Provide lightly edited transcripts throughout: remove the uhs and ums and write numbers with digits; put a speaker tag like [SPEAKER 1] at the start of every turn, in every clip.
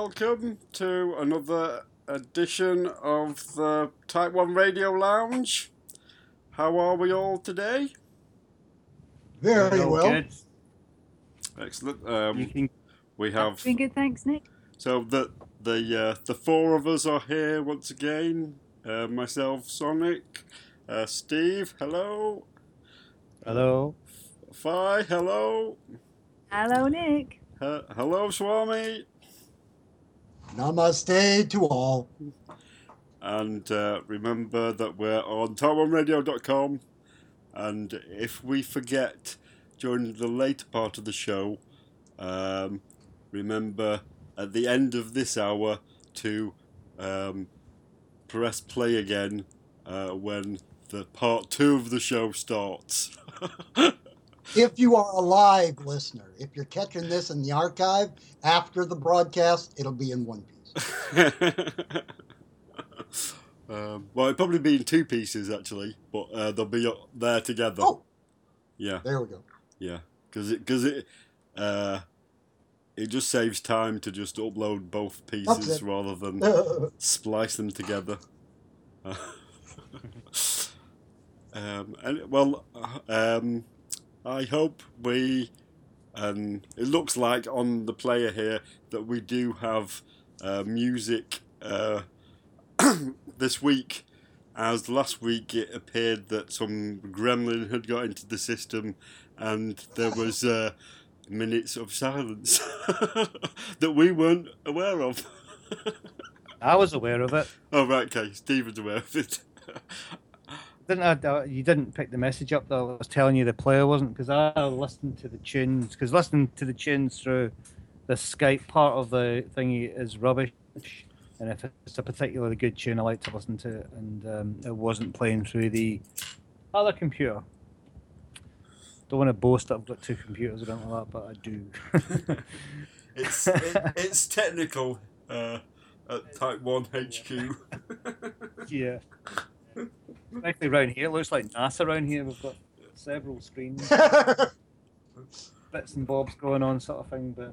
[SPEAKER 1] welcome to another edition of the Type 1 Radio Lounge. How are we all today?
[SPEAKER 2] Very well.
[SPEAKER 3] Good.
[SPEAKER 1] Excellent. We have...
[SPEAKER 4] Been good, thanks, Nick.
[SPEAKER 1] So the four of us are here once again. Myself, Sonic, Steve, hello.
[SPEAKER 3] Hello.
[SPEAKER 1] Fi, hello.
[SPEAKER 4] Hello, Nick.
[SPEAKER 1] Hello, Swami.
[SPEAKER 2] Namaste to all.
[SPEAKER 1] And remember that we're on type1radio.com. And if we forget during the later part of the show, remember at the end of this hour to press play again when the part 2 of the show starts.
[SPEAKER 2] If you are a live listener, if you're catching this in the archive after the broadcast, it'll be in one piece.
[SPEAKER 1] Well, it'll probably be in 2 pieces actually, but they'll be there together.
[SPEAKER 2] Oh,
[SPEAKER 1] yeah.
[SPEAKER 2] There we go.
[SPEAKER 1] Yeah, because it just saves time to just upload both pieces rather than splice them together. I hope it looks like on the player here that we do have music this week, as last week it appeared that some gremlin had got into the system and there was minutes of silence that we weren't aware of.
[SPEAKER 3] I was aware of it.
[SPEAKER 1] Oh, right, okay. Steve was aware of it.
[SPEAKER 3] You didn't pick the message up though. I was telling you the player wasn't, because I listened to the tunes. Because listening to the tunes through the Skype part of the thingy is rubbish. And if it's a particularly good tune, I like to listen to it. And it wasn't playing through the other computer. Don't want to boast that I've got 2 computers or anything like that, but I do.
[SPEAKER 1] It's technical at Type 1 HQ.
[SPEAKER 3] Yeah. Especially around here, it looks like NASA around here. We've got several screens, bits and bobs going on, sort of thing. But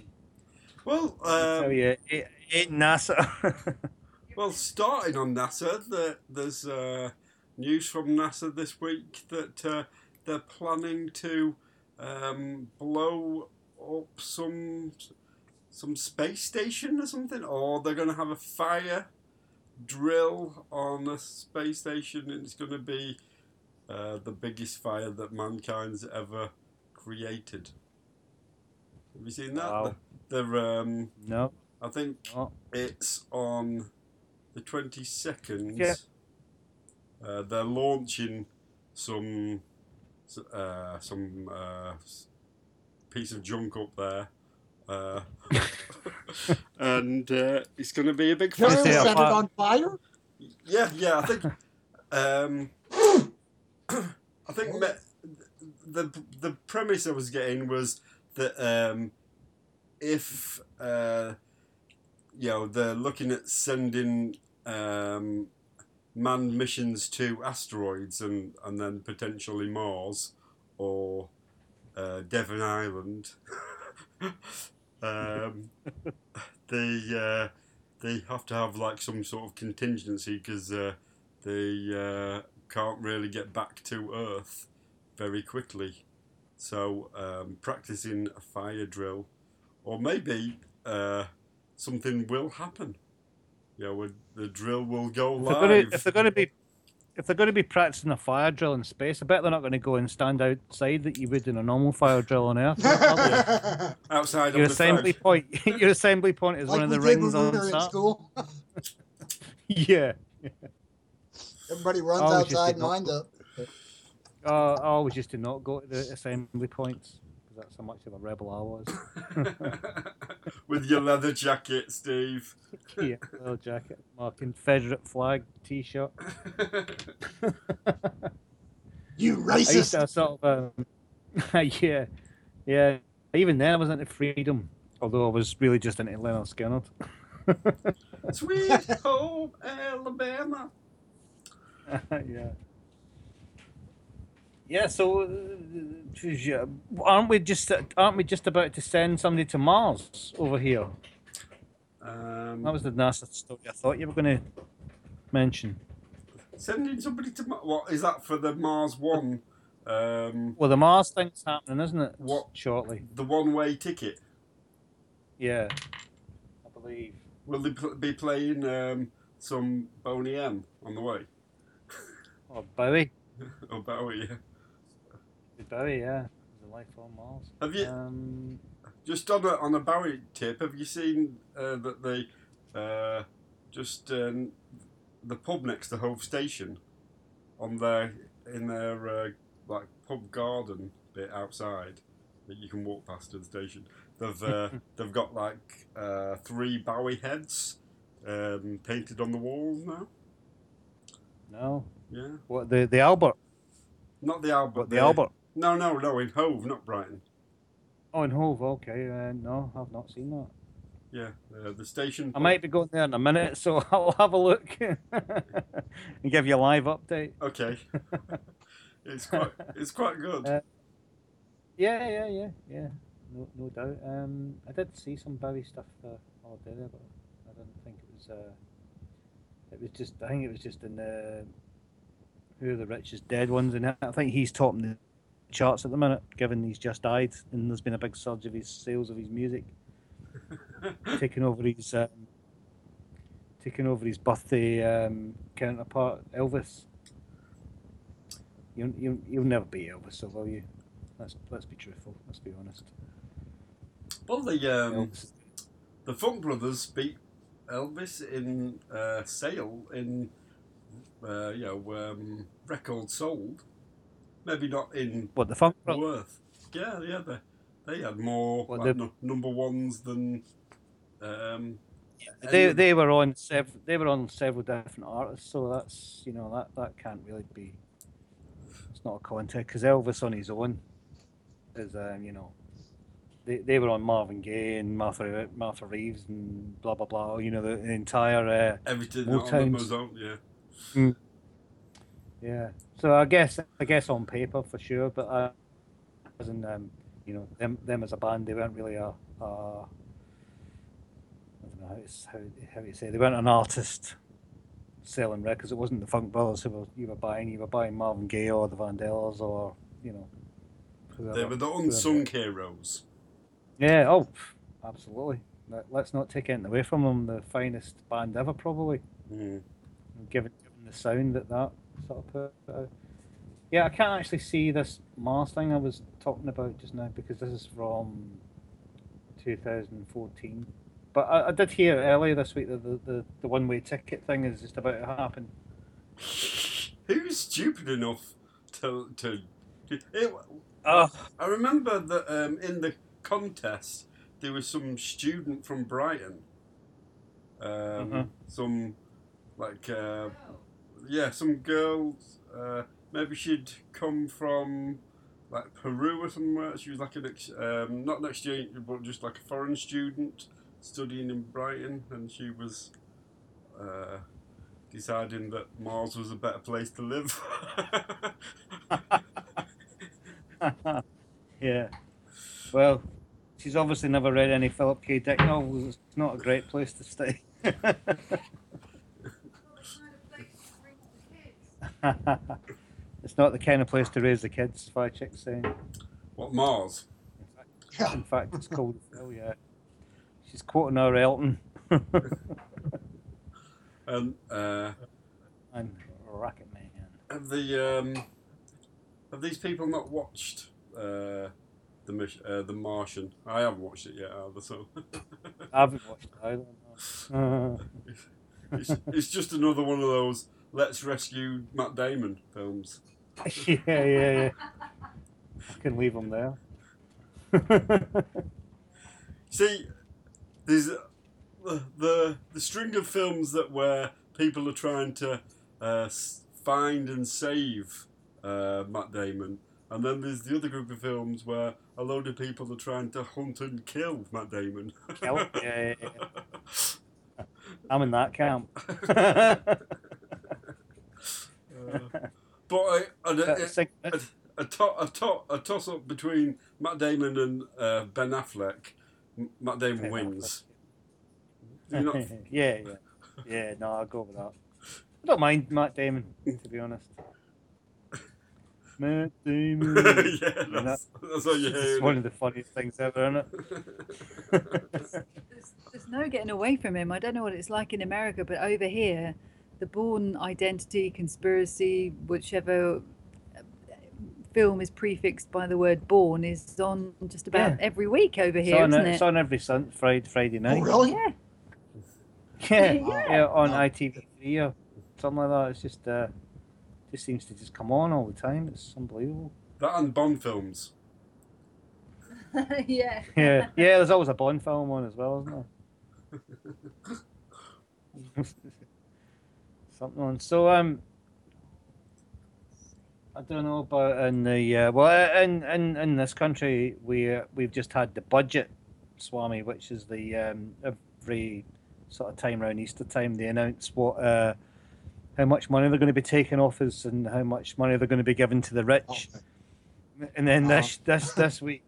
[SPEAKER 3] I tell you, it ain't NASA.
[SPEAKER 1] Well, starting on NASA, there's news from NASA this week that they're planning to blow up some space station or something, or they're going to have a fire drill on a space station, and it's going to be the biggest fire that mankind's ever created. Have you seen that?
[SPEAKER 3] Wow.
[SPEAKER 1] No. I think it's on the 22nd.
[SPEAKER 3] Yeah.
[SPEAKER 1] They're launching some piece of junk up there. And it's going to be a big fire.
[SPEAKER 2] Set it on fire?
[SPEAKER 1] Yeah. I think the premise I was getting was that if they're looking at sending manned missions to asteroids and then potentially Mars or Devon Island. They have to have like some sort of contingency because they can't really get back to Earth very quickly. So practicing a fire drill, or maybe something will happen. The drill will go live.
[SPEAKER 3] If they're going to be practicing a fire drill in space, I bet they're not going to go and stand outside that you would in a normal fire drill on Earth.
[SPEAKER 1] Outside
[SPEAKER 3] your
[SPEAKER 1] of the
[SPEAKER 3] assembly
[SPEAKER 1] flag.
[SPEAKER 3] point. Your assembly point is
[SPEAKER 2] like
[SPEAKER 3] one of the
[SPEAKER 2] we did
[SPEAKER 3] rings
[SPEAKER 2] when
[SPEAKER 3] on
[SPEAKER 2] we were in
[SPEAKER 3] top.
[SPEAKER 2] school.
[SPEAKER 3] Yeah.
[SPEAKER 2] Everybody runs
[SPEAKER 3] Oh, just
[SPEAKER 2] outside
[SPEAKER 3] did
[SPEAKER 2] and
[SPEAKER 3] not
[SPEAKER 2] lines up.
[SPEAKER 3] I always used to not go to the assembly points because that's how much of a rebel I was.
[SPEAKER 1] With your leather jacket, Steve.
[SPEAKER 3] Yeah, little jacket, my Confederate flag T-shirt.
[SPEAKER 2] You
[SPEAKER 3] I used
[SPEAKER 2] racist!
[SPEAKER 3] to have sort of, yeah. Even then, I was into freedom, although I was really just into Leonard Skinner.
[SPEAKER 1] Sweet home Alabama.
[SPEAKER 3] Yeah. Yeah. So, aren't we just about to send somebody to Mars over here? That was the NASA story I thought you were going to mention.
[SPEAKER 1] Sending somebody to what is that for the Mars One?
[SPEAKER 3] Well, the Mars thing's happening, isn't it?
[SPEAKER 1] What?
[SPEAKER 3] Shortly.
[SPEAKER 1] The one-way ticket.
[SPEAKER 3] Yeah, I believe.
[SPEAKER 1] Will they be playing some Boney M on the way?
[SPEAKER 3] Or Bowie.
[SPEAKER 1] Or Bowie, yeah.
[SPEAKER 3] Bowie, yeah. There's a life on Mars.
[SPEAKER 1] Have you just on a Bowie tip? Have you seen that they the pub next to Hove Station in their like pub garden bit outside that you can walk past to the station? They've got like 3 Bowie heads painted on the walls now.
[SPEAKER 3] No.
[SPEAKER 1] Yeah.
[SPEAKER 3] What, the Albert?
[SPEAKER 1] Not the Albert.
[SPEAKER 3] What, the Albert?
[SPEAKER 1] No, in Hove, not Brighton.
[SPEAKER 3] Oh, in Hove, okay. No, I've not seen that.
[SPEAKER 1] Yeah, the station.
[SPEAKER 3] I might be going there in a minute, so I'll have a look and give you a live update.
[SPEAKER 1] Okay. It's quite good.
[SPEAKER 3] Yeah. No doubt. I did see some Bowie stuff all day there, but I didn't think it was. It was just. I think it was just in Who Are the Richest Dead Ones, and I think he's topping the charts at the minute, given he's just died, and there's been a big surge of his sales of his music, taking over his birthday counterpart Elvis. You'll never be Elvis, so will you? Let's be truthful. Let's be honest.
[SPEAKER 1] Well, the Funk Brothers beat Elvis in sale in records sold. Maybe not in
[SPEAKER 3] What, the Funk Brothers?
[SPEAKER 1] worth. Yeah, they had more number ones than.
[SPEAKER 3] They were on several different artists, so that's that can't really be. It's not a contest because Elvis on his own is they were on Marvin Gaye and Martha Reeves and blah blah blah. The entire
[SPEAKER 1] everything
[SPEAKER 3] Motown.
[SPEAKER 1] was on, yeah.
[SPEAKER 3] Yeah. So I guess on paper for sure, but as in them as a band, they weren't really I don't know how you say, they weren't an artist selling records. It wasn't the Funk Brothers who you were buying Marvin Gaye or the Vandellas or whoever,
[SPEAKER 1] they were the unsung heroes.
[SPEAKER 3] Yeah. Oh, absolutely. Let's not take anything away from them. The finest band ever, probably. Given the sound that sort of put out. Yeah, I can't actually see this Mars thing I was talking about just now because this is from 2014. But I did hear earlier this week that the one-way ticket thing is just about to happen.
[SPEAKER 1] Who's stupid enough to
[SPEAKER 3] I
[SPEAKER 1] remember that in the contest there was some student from Brighton. Some some girls. Maybe she'd come from like Peru or somewhere. She was like not an exchange, but just like a foreign student studying in Brighton, and she was deciding that Mars was a better place to live.
[SPEAKER 3] Yeah. Well, she's obviously never read any Philip K. Dick novels. It's not a great place to stay. It's not the kind of place to raise the kids, Fire Chick's saying.
[SPEAKER 1] What, Mars?
[SPEAKER 3] In fact, it's called Phil, yeah. She's quoting our Elton.
[SPEAKER 1] And
[SPEAKER 3] Rocket Man.
[SPEAKER 1] Have these people not watched the Martian? I haven't watched it yet either, so.
[SPEAKER 3] I haven't watched it either.
[SPEAKER 1] It's just another one of those let's rescue Matt Damon films.
[SPEAKER 3] Yeah. I can leave him there.
[SPEAKER 1] See, there's the string of films where people are trying to find and save Matt Damon, and then there's the other group of films where a load of people are trying to hunt and kill Matt Damon.
[SPEAKER 3] Kill? Yeah. I'm in that camp.
[SPEAKER 1] But a toss up between Matt Damon and Ben Affleck. Matt Damon wins. Do you not?
[SPEAKER 3] yeah. No, I'll go with that. I don't mind Matt Damon, to be honest. Matt Damon.
[SPEAKER 1] Yeah, that's what you're
[SPEAKER 3] It's
[SPEAKER 1] hearing.
[SPEAKER 3] one of the funniest things ever, isn't it?
[SPEAKER 4] There's no getting away from him. I don't know what it's like in America, but over here, the Bourne Identity, Conspiracy, whichever film is prefixed by the word Bourne, is on just about every week over here, isn't
[SPEAKER 3] It's
[SPEAKER 4] it?
[SPEAKER 3] on every Friday night.
[SPEAKER 2] Oh, really?
[SPEAKER 4] Yeah.
[SPEAKER 3] Yeah, on ITV3 or something like that. It's just seems to just come on all the time. It's unbelievable.
[SPEAKER 1] That and Bond films.
[SPEAKER 4] Yeah.
[SPEAKER 3] Yeah, there's always a Bond film on as well, isn't there? Something on. So I don't know about in the in this country we've just had the budget, Swami, which is the every sort of time around Easter time they announce what how much money they're going to be taking off us and how much money they're going to be given to the rich.
[SPEAKER 2] Okay.
[SPEAKER 3] And then this week,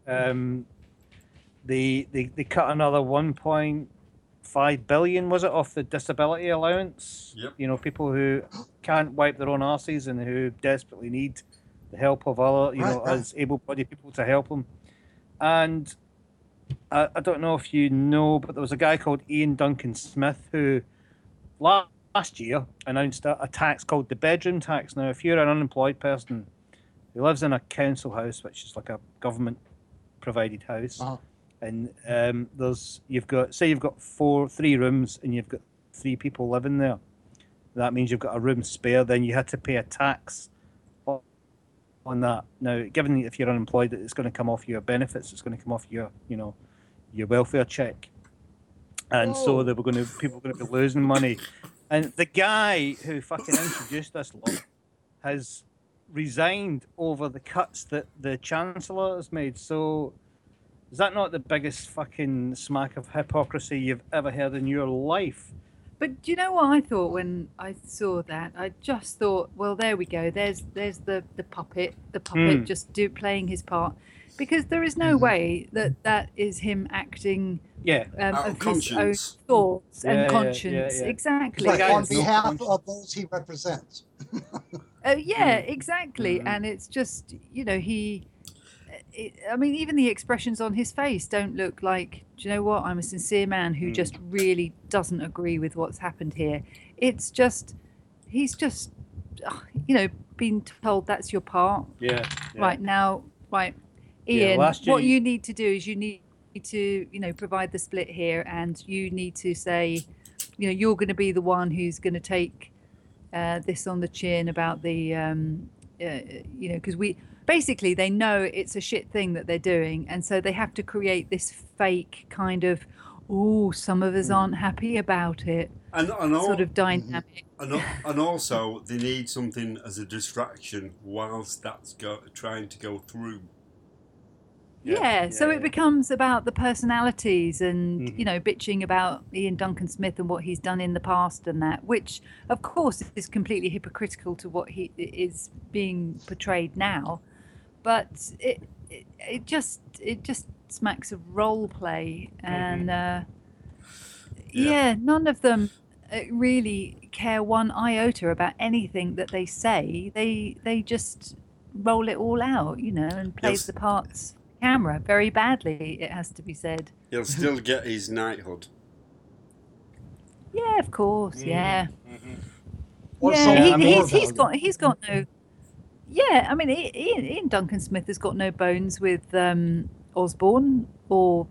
[SPEAKER 3] they cut another 1.5 billion, was it, off the disability allowance?
[SPEAKER 1] Yep.
[SPEAKER 3] You know, people who can't wipe their own arses and who desperately need the help of other,
[SPEAKER 2] Right.
[SPEAKER 3] as able-bodied people to help them. And I don't know if you know, but there was a guy called Ian Duncan Smith who last year announced a tax called the bedroom tax. Now, if you're an unemployed person who lives in a council house, which is like a government-provided house, and you've got 3 rooms and you've got 3 people living there. That means you've got a room spare. Then you had to pay a tax on that. Now, given that if you're unemployed, it's going to come off your benefits. It's going to come off your welfare check, and so people were going to be losing money. And the guy who fucking introduced this law has resigned over the cuts that the Chancellor has made. So is that not the biggest fucking smack of hypocrisy you've ever heard in your life?
[SPEAKER 4] But do you know what I thought when I saw that? I just thought, well, there we go. There's the puppet. The puppet just playing his part, because there is no way that is him acting.
[SPEAKER 1] Out of
[SPEAKER 4] his own
[SPEAKER 1] conscience.
[SPEAKER 4] thoughts and
[SPEAKER 3] Yeah.
[SPEAKER 4] conscience. Exactly.
[SPEAKER 2] Like on
[SPEAKER 3] Guys, no
[SPEAKER 2] behalf
[SPEAKER 3] conscience.
[SPEAKER 2] of those he represents.
[SPEAKER 4] Yeah, exactly. And it's just, I mean, even the expressions on his face don't look like, do you know what? I'm a sincere man who just really doesn't agree with what's happened here. It's just, he's just, been told that's your part.
[SPEAKER 3] Yeah.
[SPEAKER 4] Right now, Ian,
[SPEAKER 3] Yeah, last year
[SPEAKER 4] what you need to do is you need to, provide the split here, and you need to say, you're going to be the one who's going to take this on the chin about the, because basically they know it's a shit thing that they're doing, and so they have to create this fake kind of, some of us aren't happy about it,
[SPEAKER 1] And
[SPEAKER 4] sort of dynamic.
[SPEAKER 1] And also, they need something as a distraction whilst that's trying to go through.
[SPEAKER 4] So it becomes about the personalities and, bitching about Ian Duncan Smith and what he's done in the past and that, which, of course, is completely hypocritical to what he is being portrayed now. But it just smacks of role play. And, none of them really care one iota about anything that they say. They just roll it all out, and plays the parts camera very badly, it has to be said.
[SPEAKER 1] He'll still get his knighthood.
[SPEAKER 4] Yeah, of course. Yeah.
[SPEAKER 2] Or
[SPEAKER 4] Yeah,
[SPEAKER 2] something more
[SPEAKER 4] he's
[SPEAKER 2] valuable.
[SPEAKER 4] got no. Yeah, I mean, Ian Duncan Smith has got no bones with Osborne or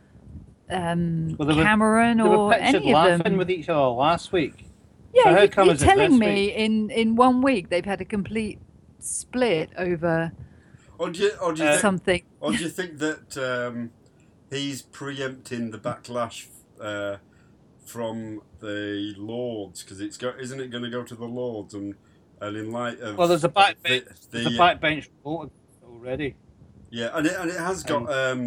[SPEAKER 4] Cameron
[SPEAKER 3] They were
[SPEAKER 4] or
[SPEAKER 3] pictured
[SPEAKER 4] any of
[SPEAKER 3] laughing
[SPEAKER 4] them.
[SPEAKER 3] with each other last week.
[SPEAKER 4] Yeah,
[SPEAKER 3] So how come
[SPEAKER 4] you're
[SPEAKER 3] is it
[SPEAKER 4] telling
[SPEAKER 3] this
[SPEAKER 4] me in 1 week they've had a complete split over
[SPEAKER 1] Or do you
[SPEAKER 4] something.
[SPEAKER 1] Or do you think that he's preempting the backlash from the Lords, because isn't it going to go to the Lords, and in light of
[SPEAKER 3] There's a backbench.
[SPEAKER 1] the
[SPEAKER 3] There's a backbench vote already.
[SPEAKER 1] Yeah, and it has got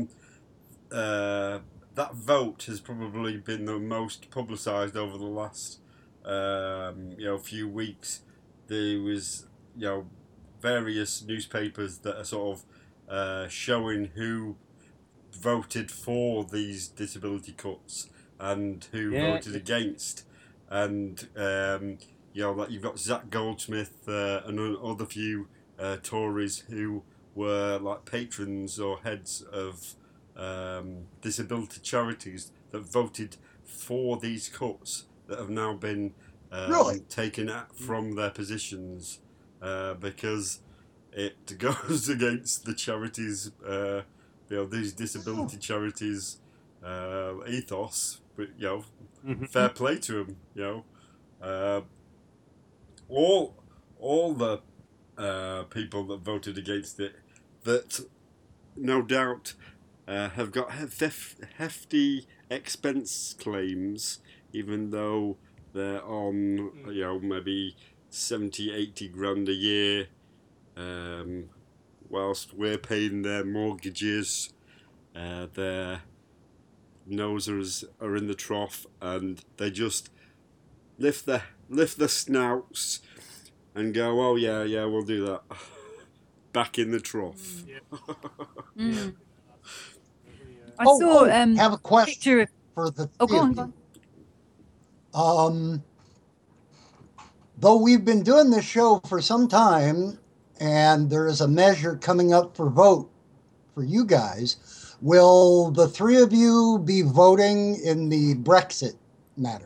[SPEAKER 1] that vote has probably been the most publicised over the last few weeks. There was various newspapers that are sort of showing who voted for these disability cuts, and who
[SPEAKER 3] Yeah.
[SPEAKER 1] voted against. And like you've got Zach Goldsmith and other few Tories who were like patrons or heads of disability charities that voted for these cuts that have now been
[SPEAKER 2] Really?
[SPEAKER 1] taken from their positions because it goes against the charities, these disability charities ethos. But fair play to them. All the people that voted against it, that no doubt have got hefty expense claims, even though they're on maybe 70, 80 grand a year, whilst we're paying their mortgages. Their nosers are in the trough, and they just lift their snouts and go, oh yeah, we'll do that. Back in the trough.
[SPEAKER 4] Mm. I saw
[SPEAKER 2] have a question
[SPEAKER 4] picture.
[SPEAKER 2] for the
[SPEAKER 4] Oh,
[SPEAKER 2] three
[SPEAKER 4] go
[SPEAKER 2] of
[SPEAKER 4] on.
[SPEAKER 2] you. Though we've been doing this show for some time, and there is a measure coming up for vote for you guys, will the three of you be voting in the Brexit matter?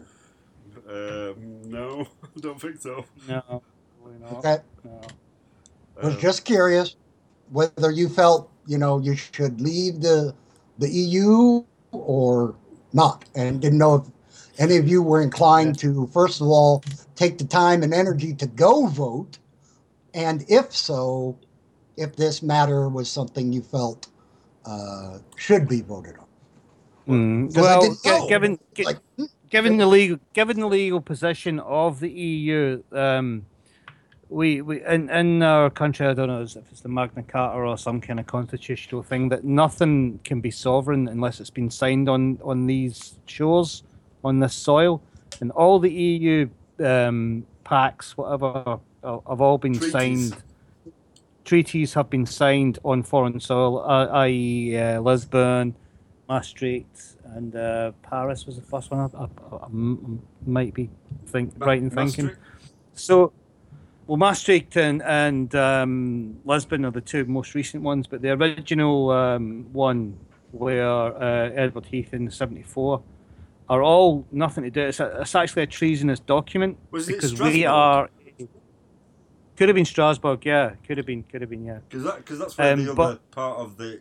[SPEAKER 1] No, I don't think so.
[SPEAKER 3] No, probably not.
[SPEAKER 2] Okay.
[SPEAKER 3] No.
[SPEAKER 2] Was just curious whether you felt you should leave the EU or not, and didn't know if any of you were inclined to, first of all, take the time and energy to go vote, and if so, if this matter was something you felt should be voted on.
[SPEAKER 3] Well,
[SPEAKER 2] given
[SPEAKER 3] given the legal position of the EU, we in our country, I don't know if it's the Magna Carta or some kind of constitutional thing, that nothing can be sovereign unless it's been signed on these shores, on this soil, and all the EU pacts, whatever, have all been signed. Treaties have been signed on foreign soil, i.e., Lisbon, Maastricht, and Paris was the first one. I might be right in thinking. So, well, Maastricht and Lisbon are the two most recent ones, but the original one, where Edward Heath in '74, are all nothing to do. It's actually a treasonous document.
[SPEAKER 1] Was
[SPEAKER 3] because
[SPEAKER 1] it Strasbourg?
[SPEAKER 3] we are. Could have been Strasbourg, yeah. Could have been, yeah.
[SPEAKER 1] Because that's where the other part of the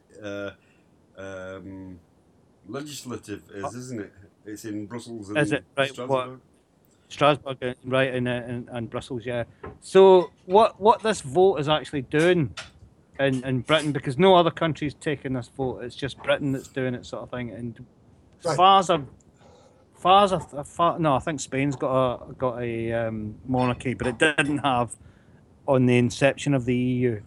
[SPEAKER 1] legislative is, isn't it? It's in Brussels and
[SPEAKER 3] is it? Right,
[SPEAKER 1] Strasbourg.
[SPEAKER 3] Strasbourg, right, and Brussels, yeah. So what this vote is actually doing in Britain, because no other country's taking this vote, it's just Britain that's doing it, sort of thing. And as far as I think Spain's got a monarchy, but it didn't have on the inception of the EU.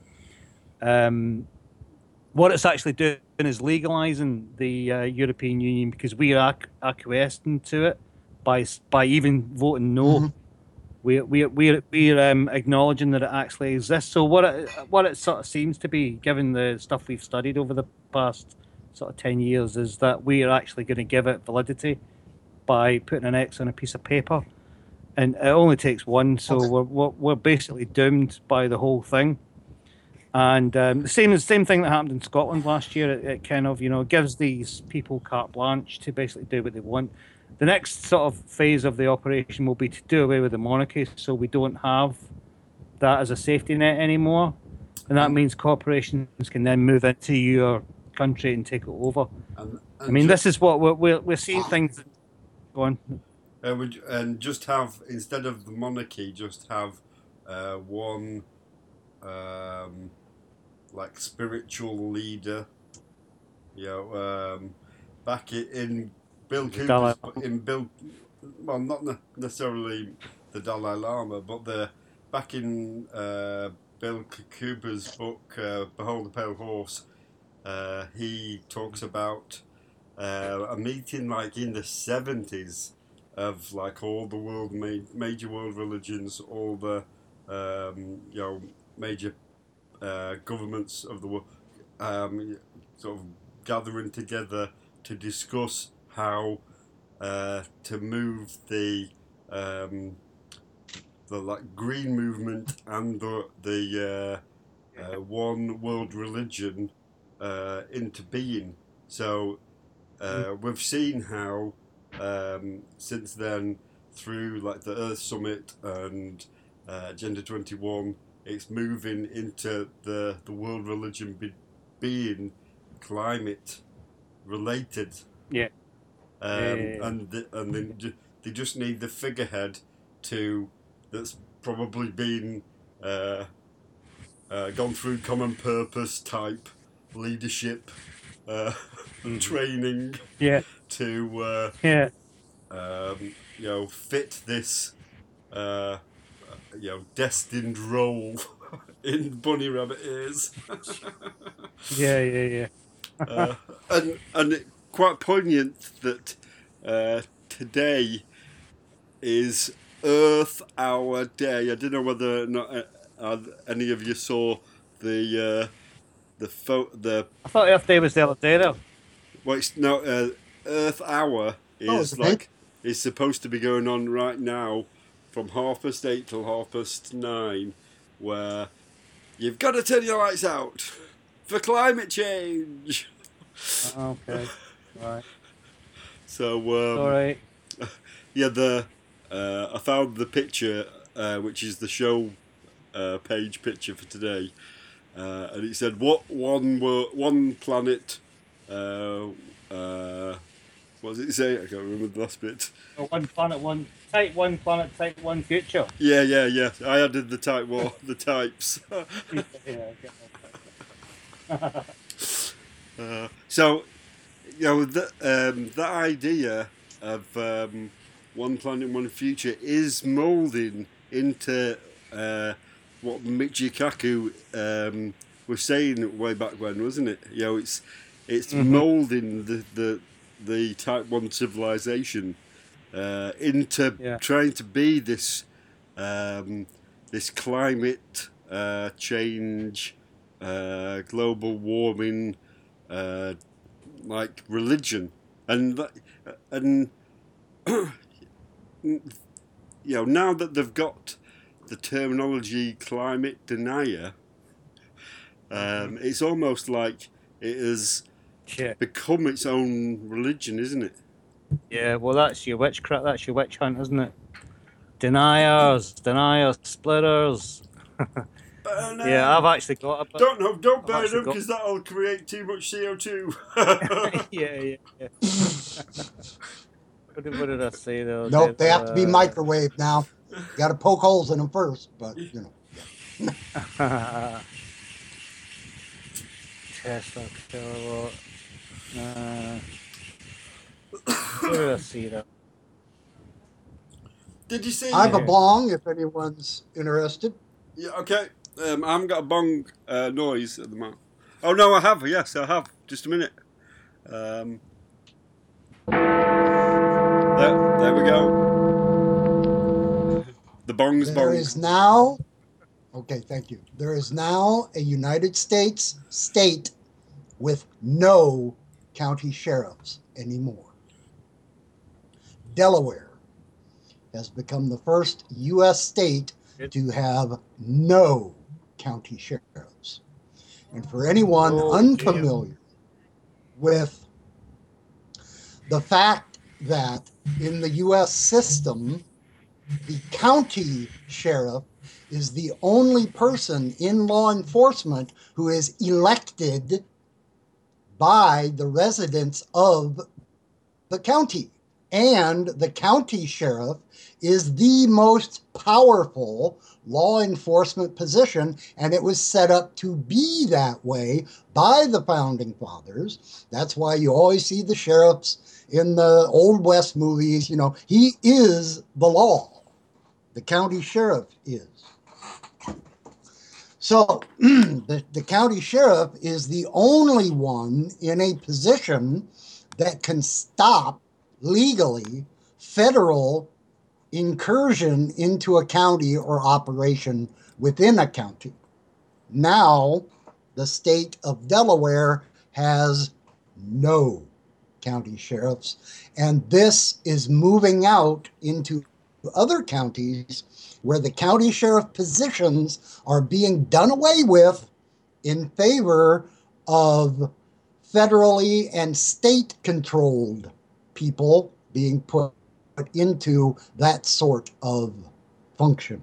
[SPEAKER 3] What it's actually doing is legalising the European Union, because we are acquiescing to it by even voting no. We're acknowledging that it actually exists. So what it sort of seems to be, given the stuff we've studied over the past sort of 10 years, is that we are actually going to give it validity by putting an X on a piece of paper. And it only takes one, so we're basically doomed by the whole thing. And the same thing that happened in Scotland last year. It kind of gives these people carte blanche to basically do what they want. The next sort of phase of the operation will be to do away with the monarchy, so we don't have that as a safety net anymore. And that means corporations can then move into your country and take it over. I mean, this is what we're seeing things. Go on.
[SPEAKER 1] And just have, instead of the monarchy, just have one like spiritual leader. Back in Bill Cooper's, well, not necessarily the Dalai Lama, but back in Bill Cooper's book, Behold the Pale Horse, he talks about a meeting like in the 70s of like all the world major world religions, all the major governments of the world, sort of gathering together to discuss how to move the like green movement and the one world religion into being. So we've seen how since then, through like the Earth Summit and Agenda 21, it's moving into the world religion being climate related.
[SPEAKER 3] Yeah.
[SPEAKER 1] And they just need the figurehead that's probably been gone through common purpose type leadership training to fit this destined role in bunny rabbit ears. And quite poignant that today is Earth Hour Day. I don't know whether or not any of you saw the
[SPEAKER 3] I thought Earth Day was the other day, though.
[SPEAKER 1] Well, it's no Earth Hour is is supposed to be going on right now from 8:30 till 9:30, where you've got to turn your lights out for climate change.
[SPEAKER 3] Okay, right.
[SPEAKER 1] So
[SPEAKER 3] all right.
[SPEAKER 1] Yeah, I found the picture, which is the show page picture for today, and it said, "What one planet." What does it say? I can't remember the last bit.
[SPEAKER 3] One planet, one planet, type one future.
[SPEAKER 1] Yeah. I added the type the types. So, that idea of one planet, one future is moulding into what Michio Kaku was saying way back when, wasn't it? It's moulding the Type 1 civilization into trying to be this this climate change, global warming, like religion, and now that they've got the terminology climate denier, it's almost like it has become its own religion, isn't it?
[SPEAKER 3] Yeah, well, that's your witchcraft. That's your witch hunt, isn't it? Deniers, splitters. Yeah, I've actually got a bit.
[SPEAKER 1] Don't burn them because that'll create too much CO2.
[SPEAKER 3] Yeah. What did I say though?
[SPEAKER 2] Nope, they have to be microwaved now. You got to poke holes in them first, but
[SPEAKER 3] Tesla kilowatt. What did I see though?
[SPEAKER 1] Did you see?
[SPEAKER 2] I have a bong if anyone's interested.
[SPEAKER 1] Yeah, okay. I haven't got a bong noise at the moment. Oh no, I have. Yes, I have. Just a minute. There we go. The bong's bong.
[SPEAKER 2] There is now. Okay, thank you. There is now a United States state with no county sheriffs anymore. Delaware has become the first U.S. state to have no county sheriffs. And for anyone unfamiliar with the fact that in the U.S. system, the county sheriff is the only person in law enforcement who is elected by the residents of the county. And the county sheriff is the most powerful law enforcement position, and it was set up to be that way by the Founding Fathers. That's why you always see the sheriffs in the Old West movies. He is the law. The county sheriff is. So the county sheriff is the only one in a position that can stop legally federal incursion into a county or operation within a county. Now, the state of Delaware has no county sheriffs. And this is moving out into other counties where the county sheriff positions are being done away with in favor of federally and state controlled people being put into that sort of function.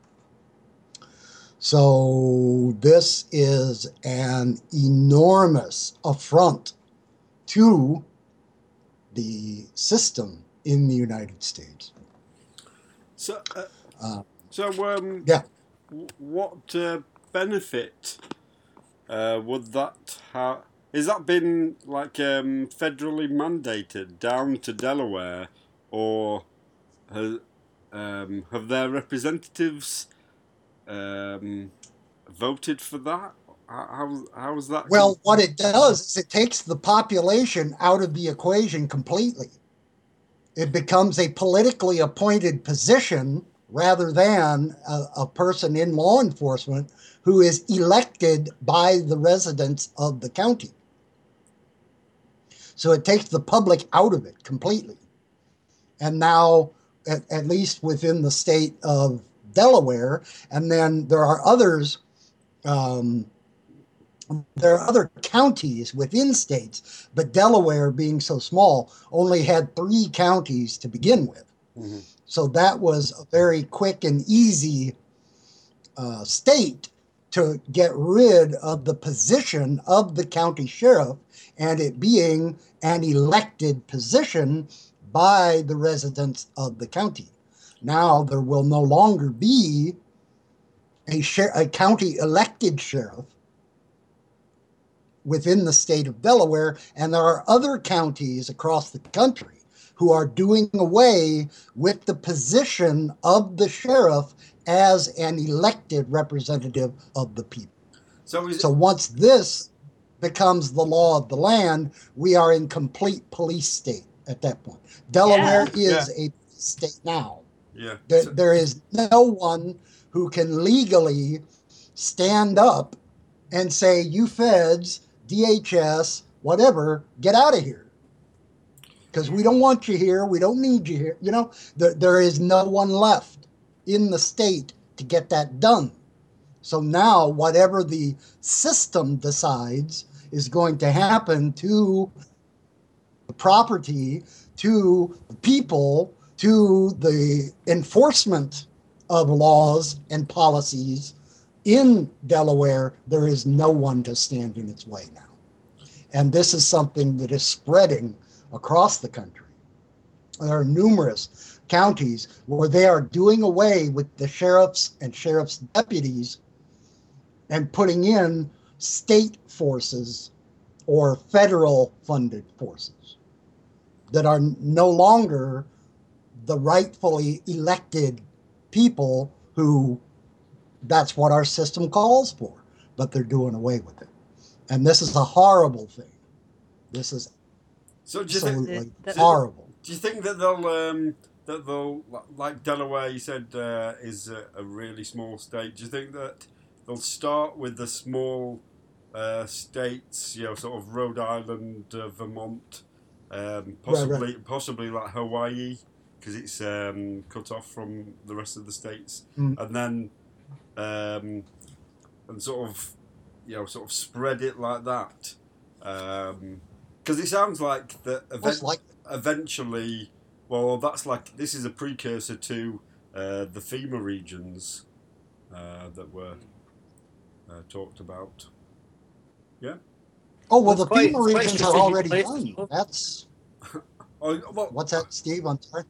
[SPEAKER 2] So this is an enormous affront to the system in the United States.
[SPEAKER 1] So,
[SPEAKER 2] yeah.
[SPEAKER 1] What benefit would that have? Is that been like federally mandated down to Delaware, or have their representatives voted for that? How is that?
[SPEAKER 2] Well, what it does is it takes the population out of the equation completely. It becomes a politically appointed position rather than a person in law enforcement who is elected by the residents of the county. So it takes the public out of it completely. And now, at least within the state of Delaware, and then there are others, there are other counties within states, but Delaware, being so small, only had 3 counties to begin with. Mm-hmm. So that was a very quick and easy state to get rid of the position of the county sheriff, and it being an elected position by the residents of the county. Now there will no longer be a county elected sheriff within the state of Delaware, and there are other counties across the country who are doing away with the position of the sheriff as an elected representative of the people. So once this becomes the law of the land, we are in complete police state at that point. Delaware is a state now.
[SPEAKER 1] Yeah.
[SPEAKER 2] There is no one who can legally stand up and say, you feds, DHS, whatever, get out of here. Because we don't want you here. We don't need you here. You know, there is no one left in the state to get that done. So now whatever the system decides is going to happen to the property, to the people, to the enforcement of laws and policies in Delaware, there is no one to stand in its way now. And this is something that is spreading across the country. There are numerous counties where they are doing away with the sheriffs and sheriff's deputies and putting in state forces or federal funded forces that are no longer the rightfully elected people who that's what our system calls for, but they're doing away with it. And this is a horrible thing. This is absolutely horrible.
[SPEAKER 1] Do you think that they'll like Delaware, you said, is a really small state. Do you think that they'll start with the small states, you know, sort of Rhode Island, Vermont, possibly like Hawaii, because it's cut off from the rest of the states, and then and sort of spread it like that, because it sounds like that eventually. Well, this is a precursor to the FEMA regions that were talked about. Yeah.
[SPEAKER 2] Oh well, the FEMA regions are already done. That's. What's that, Steve? I'm sorry.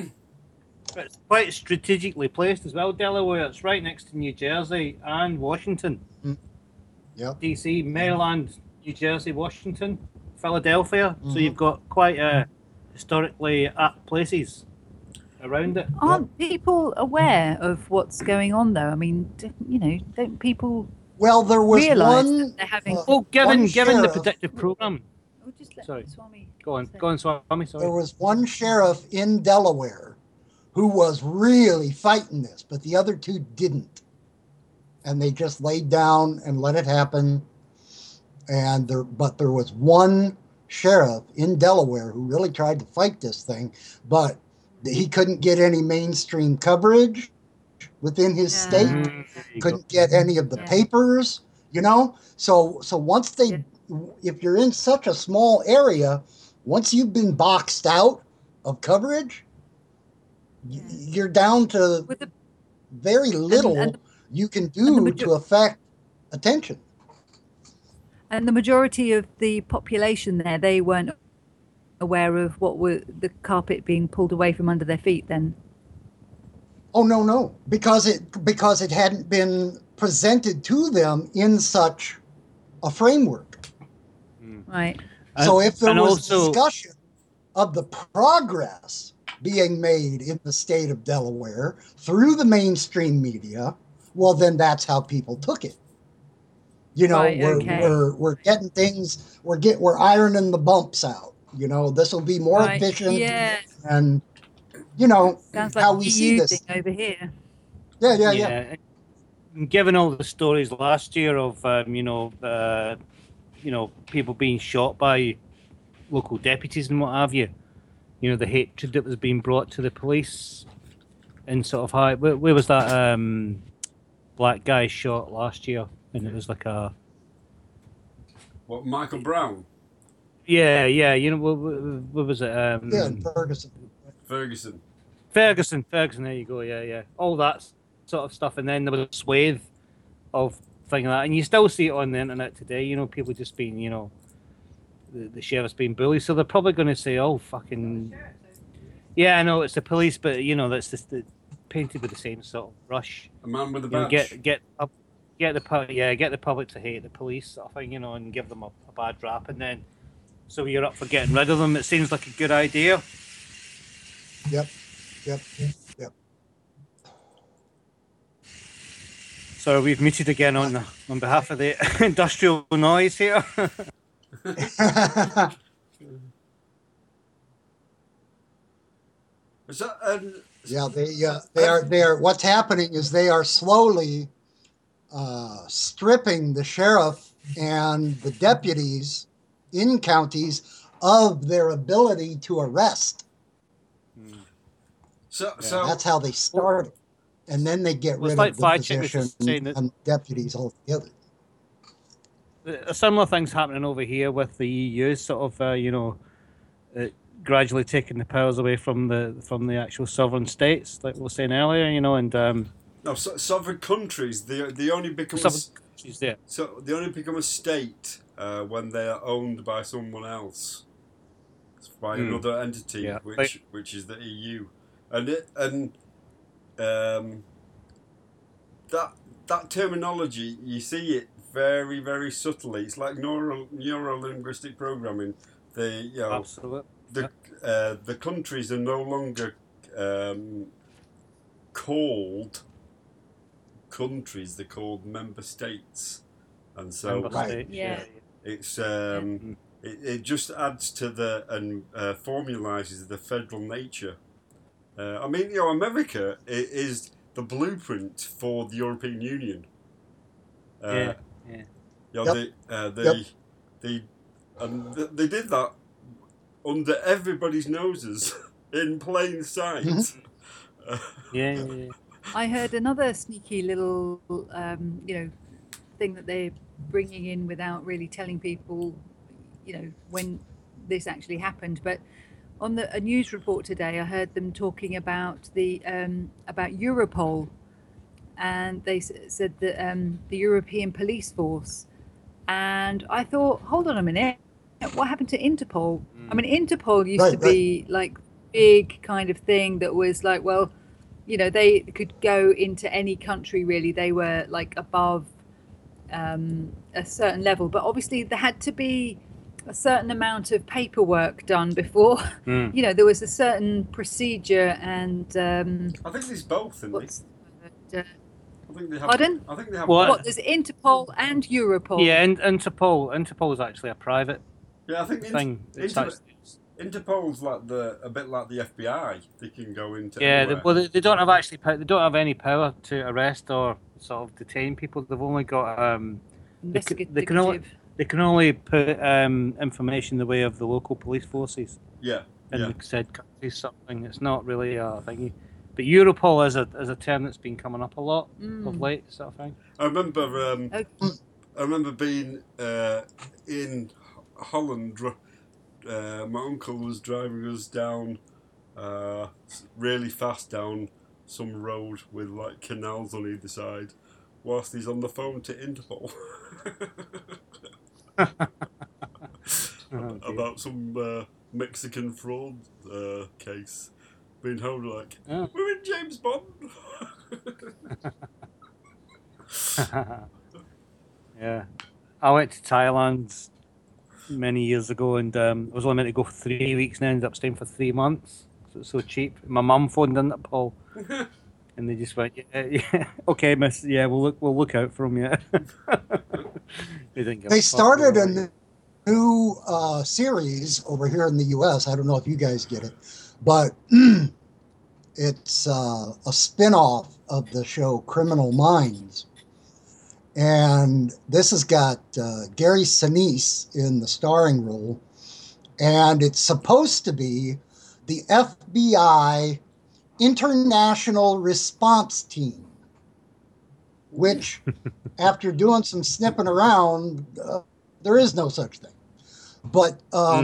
[SPEAKER 3] It's quite strategically placed as well, Delaware. It's right next to New Jersey and Washington.
[SPEAKER 2] Yeah.
[SPEAKER 3] DC, Maryland, New Jersey, Washington, Philadelphia. Mm-hmm. So you've got quite historically apt places around it.
[SPEAKER 4] Aren't people aware of what's going on, though? I mean, don't people?
[SPEAKER 2] Well, there was
[SPEAKER 4] one. They're having.
[SPEAKER 3] Given the predictive program.
[SPEAKER 4] Oh, just let
[SPEAKER 3] sorry.
[SPEAKER 4] Swami.
[SPEAKER 3] Go on, Swami. Sorry.
[SPEAKER 2] There was one sheriff in Delaware who was really fighting this, but the other two didn't, and they just laid down and let it happen. But there was one sheriff in Delaware who really tried to fight this thing, but he couldn't get any mainstream coverage within his state,
[SPEAKER 3] There you go.
[SPEAKER 2] couldn't get any of the
[SPEAKER 4] Yeah.
[SPEAKER 2] papers, you know. So once they, if you're in such a small area, once you've been boxed out of coverage,
[SPEAKER 4] Yeah.
[SPEAKER 2] you're down to
[SPEAKER 4] With the
[SPEAKER 2] very little
[SPEAKER 4] and
[SPEAKER 2] you can
[SPEAKER 4] the
[SPEAKER 2] do to affect attention.
[SPEAKER 4] And the majority of the population there, they weren't aware of what were the carpet being pulled away from under their feet then.
[SPEAKER 2] Oh no, because it hadn't been presented to them in such a framework.
[SPEAKER 4] Right.
[SPEAKER 2] So if there
[SPEAKER 3] And
[SPEAKER 2] was
[SPEAKER 3] also-
[SPEAKER 2] discussion of the progress being made in the state of Delaware through the mainstream media, well, then that's how people took it. You know,
[SPEAKER 4] Right, okay.
[SPEAKER 2] we're getting things, we're ironing the bumps out. You know, this will be more
[SPEAKER 4] Right.
[SPEAKER 2] efficient,
[SPEAKER 4] Yeah.
[SPEAKER 2] and you know
[SPEAKER 4] Sounds like
[SPEAKER 2] how we see
[SPEAKER 4] EU
[SPEAKER 2] this.
[SPEAKER 4] thing over here.
[SPEAKER 2] Yeah.
[SPEAKER 3] And given all the stories last year of people being shot by local deputies and what have you, you know, the hatred that was being brought to the police, and sort of how where was that black guy shot last year, and it was like a
[SPEAKER 1] What, Michael Brown?
[SPEAKER 3] yeah, you know, what was it?
[SPEAKER 2] Yeah, Ferguson.
[SPEAKER 1] Ferguson.
[SPEAKER 3] Ferguson, there you go, yeah. All that sort of stuff. And then there was a swathe of thing like that. And you still see it on the internet today, you know, people just being, you know, the sheriff's being bullied. So they're probably going to say, oh, fucking... Yeah, I know, it's the police, but, you know, that's just painted with the same sort of brush.
[SPEAKER 1] A man with a
[SPEAKER 3] You know,
[SPEAKER 1] badge.
[SPEAKER 3] get the public to hate the police sort of thing, you know, and give them a bad rap. And then, so you're up for getting rid of them. It seems like a good idea.
[SPEAKER 2] Yep.
[SPEAKER 3] So we've muted again on behalf of the industrial noise here.
[SPEAKER 1] Is that,
[SPEAKER 2] Yeah, they are. What's happening is they are slowly stripping the sheriff and the deputies in counties of their ability to arrest.
[SPEAKER 1] so
[SPEAKER 2] That's how they started, and then they get
[SPEAKER 3] Well, it's
[SPEAKER 2] rid
[SPEAKER 3] like
[SPEAKER 2] of the
[SPEAKER 3] Five Chick was
[SPEAKER 2] position
[SPEAKER 3] saying that-
[SPEAKER 2] and deputies altogether.
[SPEAKER 3] A similar thing's happening over here with the EU, sort of, gradually taking the powers away from the actual sovereign states, like we were saying earlier, you know, and
[SPEAKER 1] no, sovereign countries, they only become
[SPEAKER 3] sovereign countries there.
[SPEAKER 1] so they only become a state when they are owned by someone else, by another entity,
[SPEAKER 3] Yeah.
[SPEAKER 1] which is the EU, and that terminology, you see it very, very subtly. It's like neuro-linguistic programming.
[SPEAKER 3] Absolutely.
[SPEAKER 1] The countries are no longer called countries; they're called member states, and so
[SPEAKER 3] Member
[SPEAKER 2] Right.
[SPEAKER 3] states,
[SPEAKER 4] Yeah.
[SPEAKER 1] it's it just adds to the and formalizes the federal nature. I mean, you know, America is the blueprint for the European Union.
[SPEAKER 3] Yeah.
[SPEAKER 1] You know,
[SPEAKER 2] Yep.
[SPEAKER 1] they did that under everybody's noses in plain sight.
[SPEAKER 3] Yeah.
[SPEAKER 4] I heard another sneaky little, thing that they're bringing in without really telling people, you know, when this actually happened. But on a news report today, I heard them talking about about Europol, and they said that the European Police Force. And I thought, hold on a minute, what happened to Interpol? I mean, Interpol used to be like big kind of thing that was like, well, you know, they could go into any country really. They were like above a certain level, but obviously there had to be a certain amount of paperwork done before. You know, there was a certain procedure, and
[SPEAKER 1] I think there's both, isn't
[SPEAKER 4] what's
[SPEAKER 1] I think they have.
[SPEAKER 4] Pardon?
[SPEAKER 1] I think they have.
[SPEAKER 3] What?
[SPEAKER 4] what? There's Interpol and Europol.
[SPEAKER 3] Yeah, and Interpol is actually a private
[SPEAKER 1] Yeah, I think
[SPEAKER 3] thing. It's
[SPEAKER 1] Interpol's like a bit like the FBI. They can go into.
[SPEAKER 3] yeah,
[SPEAKER 1] anywhere.
[SPEAKER 3] they don't have they don't have any power to arrest or sort of detain people. They've only got they can only
[SPEAKER 4] Investigative.
[SPEAKER 3] They can only put information in the way of the local police forces
[SPEAKER 1] Yeah.
[SPEAKER 3] in
[SPEAKER 1] Yeah.
[SPEAKER 3] the said countries. Something. It's not really a thingy. But Europol is a term that's been coming up a lot of late, sort of thing.
[SPEAKER 1] I remember.
[SPEAKER 4] Okay.
[SPEAKER 1] I remember being in Holland. My uncle was driving us down really fast down some road with like canals on either side, whilst he's on the phone to Interpol about some Mexican fraud case. Being held like, we're in James Bond.
[SPEAKER 3] Yeah, I went to Thailand many years ago, and I was only meant to go for 3 weeks, and ended up staying for 3 months. So it's so cheap. My mum phoned Interpol, and they just went, yeah, okay, miss, yeah, we'll look out for him. Yeah.
[SPEAKER 2] They started a new series over here in the U.S. I don't know if you guys get it, but it's a spin-off of the show Criminal Minds. And this has got Gary Sinise in the starring role. And it's supposed to be the FBI International Response Team, which, after doing some snipping around, there is no such thing. But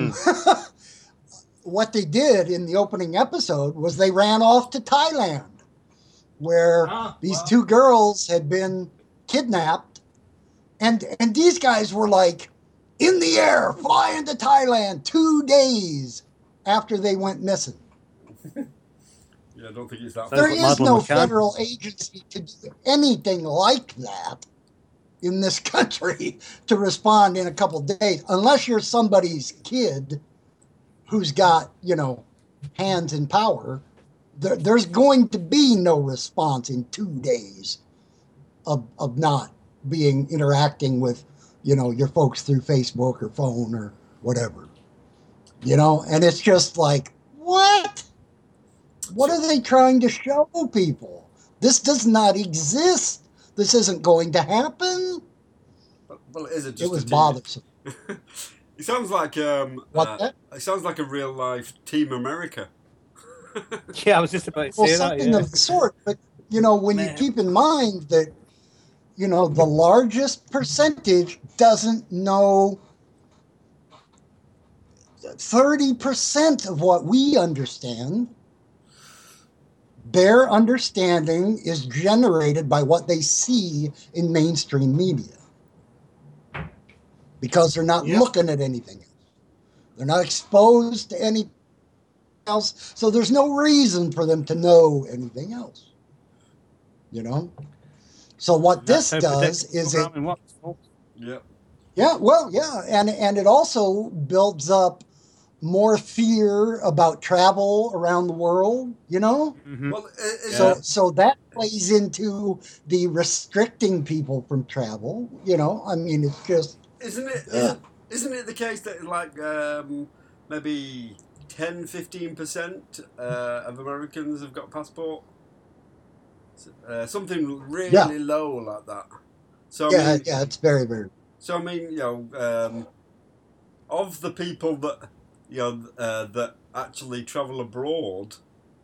[SPEAKER 2] what they did in the opening episode was they ran off to Thailand, where these two girls had been kidnapped, and these guys were like in the air flying to Thailand 2 days after they went missing.
[SPEAKER 1] Yeah, I don't think it's that.
[SPEAKER 2] There is no federal agency to do anything like that in this country to respond in a couple of days, unless you're somebody's kid who's got, hands in power. There's going to be no response in 2 days of not interacting with, your folks through Facebook or phone or whatever, and it's just like, what? What are they trying to show people? This does not exist. This isn't going to happen.
[SPEAKER 1] Well, is it just
[SPEAKER 2] it was bothersome.
[SPEAKER 1] It sounds like
[SPEAKER 2] What?
[SPEAKER 1] It sounds like a real life Team America.
[SPEAKER 3] Yeah, I was just about to say that.
[SPEAKER 2] Something of the sort. But when you keep in mind that the largest percentage doesn't know 30% of what we understand. Their understanding is generated by what they see in mainstream media, because they're not looking at anything else. They're not exposed to anything else, so there's no reason for them to know anything else. So what this does is it. And it also builds up more fear about travel around the world,
[SPEAKER 3] Mm-hmm.
[SPEAKER 1] Well,
[SPEAKER 2] so that plays into the restricting people from travel. I mean, it's just
[SPEAKER 1] isn't it the case that like maybe 10-15% of Americans have got a passport? Something really low like that. So
[SPEAKER 2] it's very, very.
[SPEAKER 1] So I mean, of the people that that actually travel abroad,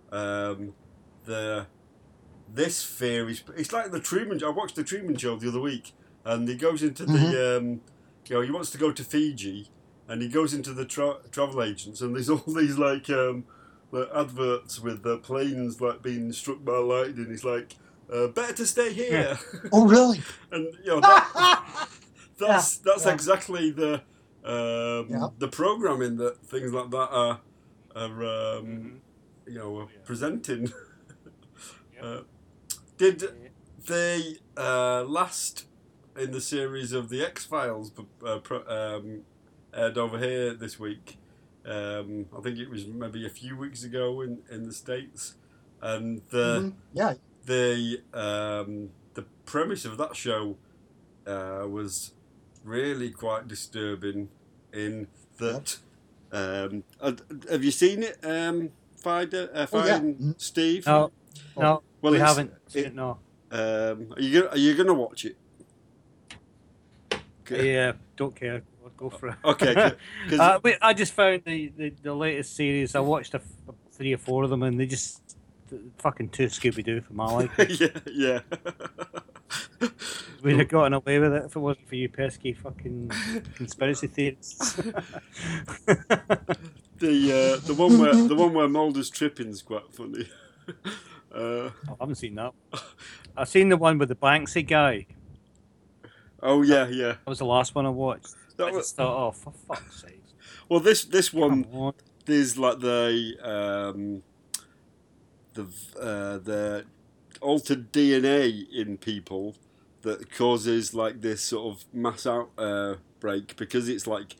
[SPEAKER 1] this fear is, it's like the Truman. I watched the Truman Show the other week, and he goes into the he wants to go to Fiji, and he goes into the travel agents, and there's all these like adverts with the planes like being struck by lightning. He's like, better to stay here.
[SPEAKER 2] Oh, really?
[SPEAKER 1] And that's exactly the programming that things like that are presenting. Did they last in the series of the X-Files aired over here this week? I think it was maybe a few weeks ago in the States, and the premise of that show was really quite disturbing. In that, have you seen it, Steve?
[SPEAKER 3] No,
[SPEAKER 1] well,
[SPEAKER 3] we haven't seen it. No.
[SPEAKER 1] Are you gonna watch it? Okay.
[SPEAKER 3] Yeah, don't care. I'll go for it.
[SPEAKER 1] Okay, 'cause-
[SPEAKER 3] I just found the latest series. I watched 3 or 4 of them, and they just fucking too Scooby Doo for my liking.
[SPEAKER 1] yeah.
[SPEAKER 3] We'd have gotten away with it if it wasn't for you pesky fucking conspiracy theorists.
[SPEAKER 1] The one where Mulder's tripping's quite funny.
[SPEAKER 3] I haven't seen that. I've seen the one with the Banksy guy.
[SPEAKER 1] Oh yeah.
[SPEAKER 3] That was the last one I watched. I just thought, oh, for fuck's sake.
[SPEAKER 1] Well, this one,
[SPEAKER 3] Come on.
[SPEAKER 1] there's like the altered DNA in people that causes like this sort of mass outbreak because it's like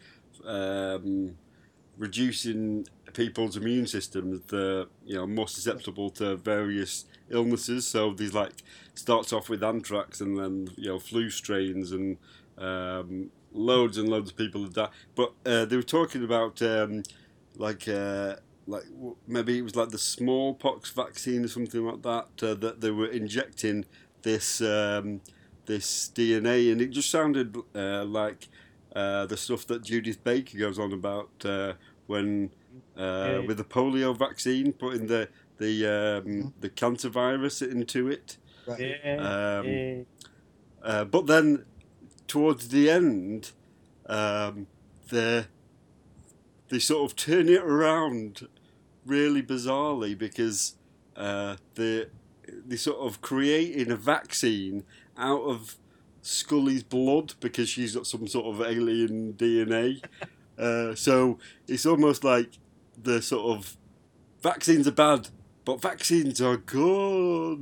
[SPEAKER 1] reducing people's immune systems, the more susceptible to various illnesses. So there's like starts off with anthrax and then flu strains and loads and loads of people have died. But they were talking about like maybe it was like the smallpox vaccine or something like that that they were injecting this this DNA, and it just sounded like the stuff that Judith Baker goes on about when with the polio vaccine, putting the cancer virus into it.
[SPEAKER 2] Right.
[SPEAKER 1] But then towards the end, they sort of turn it around really bizarrely because they sort of creating a vaccine out of Scully's blood because she's got some sort of alien DNA. So it's almost like the sort of vaccines are bad, but vaccines are good.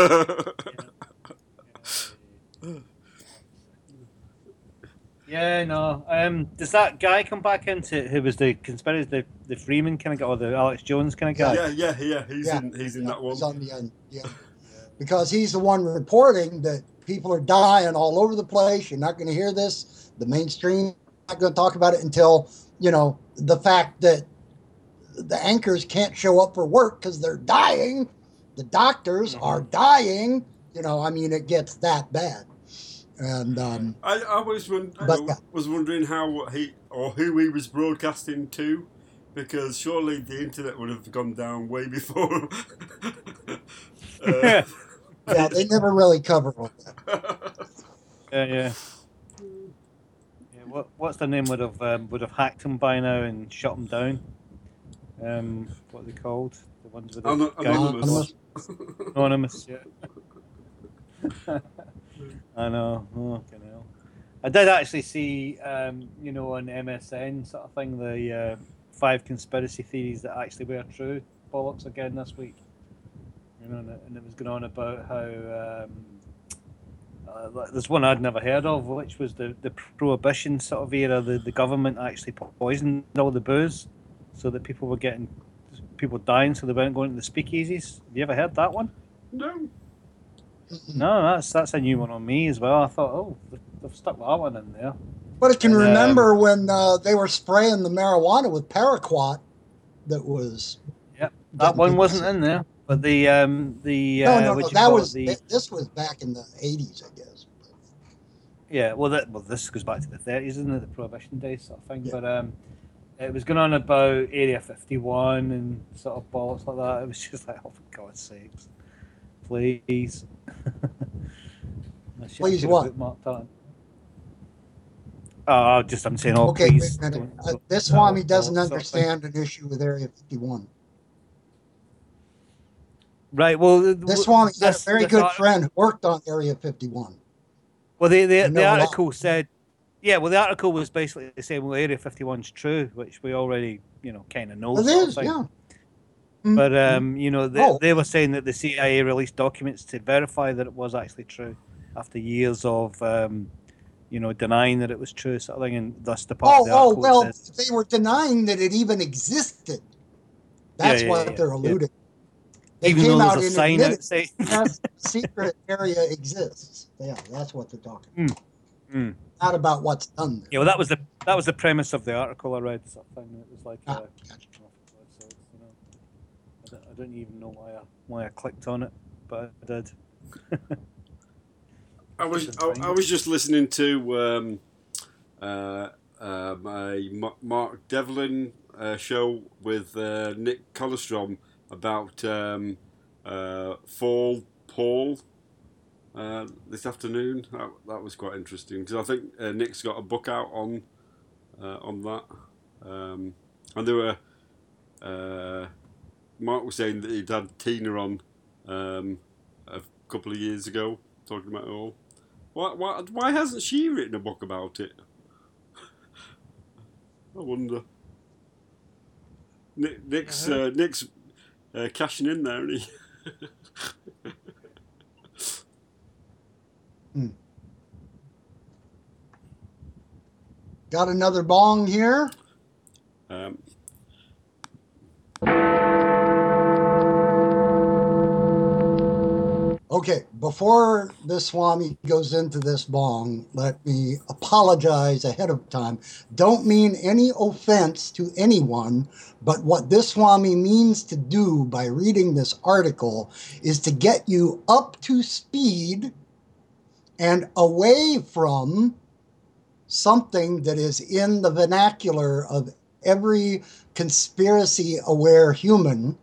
[SPEAKER 3] Yeah, no. Does that guy come back into who was the conspiracy, the Freeman kind of guy, or the Alex Jones kind of guy?
[SPEAKER 1] Yeah. He's in that one.
[SPEAKER 2] He's on the end. Yeah. Because he's the one reporting that people are dying all over the place. You're not going to hear this. The mainstream not going to talk about it until the fact that the anchors can't show up for work because they're dying. The doctors are dying. It gets that bad. And
[SPEAKER 1] I was wondering how who he was broadcasting to, because surely the internet would have gone down way before.
[SPEAKER 2] Yeah, they never really cover all that.
[SPEAKER 3] Yeah. What's their name would have hacked him by now and shut him down? What are they called? The ones with the
[SPEAKER 1] Anonymous.
[SPEAKER 3] Anonymous, yeah. I know. Oh, fucking hell. I did actually see, on MSN sort of thing, the 5 conspiracy theories that actually were true. Bollocks again this week. And it was going on about how there's one I'd never heard of, which was the prohibition sort of era. The government actually poisoned all the booze so that people dying, so they weren't going to the speakeasies. Have you ever heard that one?
[SPEAKER 1] No.
[SPEAKER 3] No, that's a new one on me as well. I thought, oh, they've stuck that one in there.
[SPEAKER 2] But I can remember when they were spraying the marijuana with paraquat. That was
[SPEAKER 3] that one wasn't in there. But
[SPEAKER 2] no, this was back in the 80s, I guess.
[SPEAKER 3] Yeah, well, this goes back to the 30s, isn't it? The Prohibition days sort of thing.
[SPEAKER 2] Yeah.
[SPEAKER 3] But it was going on about Area 51 and sort of bollocks like that. It was just like, oh, for God's sakes. Please.
[SPEAKER 2] Please what?
[SPEAKER 3] I'm saying,
[SPEAKER 2] okay,
[SPEAKER 3] please.
[SPEAKER 2] wait a minute. This Swami doesn't understand an issue with Area 51.
[SPEAKER 3] Right, well...
[SPEAKER 2] This Swami had a very good friend who worked on Area 51.
[SPEAKER 3] Well, the article said... Yeah, well, the article was basically saying, well, Area 51's true, which we already, kind of know.
[SPEAKER 2] It is, yeah.
[SPEAKER 3] But, they were saying that the CIA released documents to verify that it was actually true after years of, denying that it was true, sort of thing, and thus the part of the article says,
[SPEAKER 2] they were denying that it even existed. That's what they're alluding. They
[SPEAKER 3] even
[SPEAKER 2] came
[SPEAKER 3] though
[SPEAKER 2] out
[SPEAKER 3] there's a
[SPEAKER 2] and
[SPEAKER 3] sign
[SPEAKER 2] admitted
[SPEAKER 3] outside.
[SPEAKER 2] that secret area exists. Yeah, that's what they're talking about. Not about what's done there.
[SPEAKER 3] Yeah, well, that was the premise of the article I read, sort of thing. It was like,
[SPEAKER 2] Gotcha.
[SPEAKER 3] I don't even know why I clicked on it, but I did.
[SPEAKER 1] I was just listening to Mark Devlin show with Nick Colostrom about Fall Paul this afternoon. That was quite interesting because I think Nick's got a book out on that. And there were Mark was saying that he'd had Tina on a couple of years ago talking about it all. Why hasn't she written a book about it? I wonder. Nick's cashing in there, isn't he?
[SPEAKER 2] Got another bong here. Okay, before the Swami goes into this bong, let me apologize ahead of time. Don't mean any offense to anyone, but what this Swami means to do by reading this article is to get you up to speed and away from something that is in the vernacular of every conspiracy-aware human.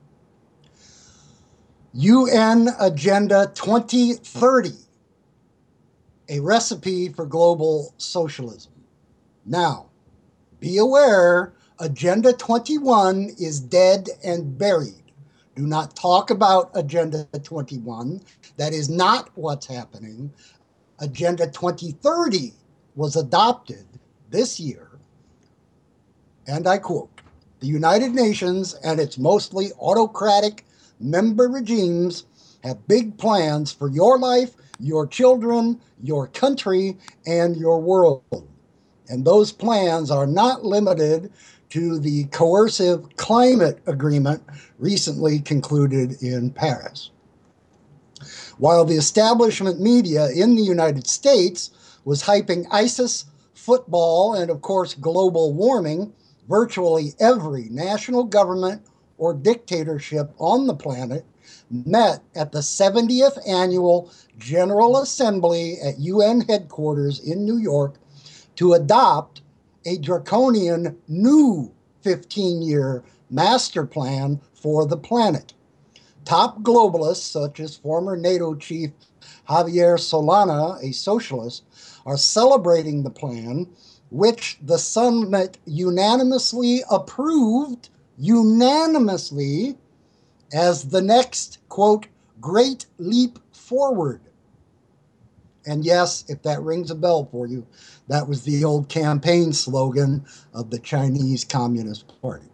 [SPEAKER 2] UN Agenda 2030, a recipe for global socialism. Now, be aware, Agenda 21 is dead and buried. Do not talk about Agenda 21. That is not what's happening. Agenda 2030 was adopted this year, and I quote, "The United Nations and its mostly autocratic member regimes have big plans for your life, your children, your country, and your world. And those plans are not limited to the coercive climate agreement recently concluded in Paris." While the establishment media in the United States was hyping ISIS, football, and of course global warming, virtually every national government or dictatorship on the planet met at the 70th Annual General Assembly at UN headquarters in New York to adopt a draconian new 15-year master plan for the planet. Top globalists, such as former NATO chief Javier Solana, a socialist, are celebrating the plan, which the summit unanimously approved as the next, quote, great leap forward. And yes, if that rings a bell for you, that was the old campaign slogan of the Chinese Communist Party.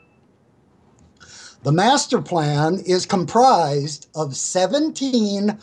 [SPEAKER 2] The master plan is comprised of 17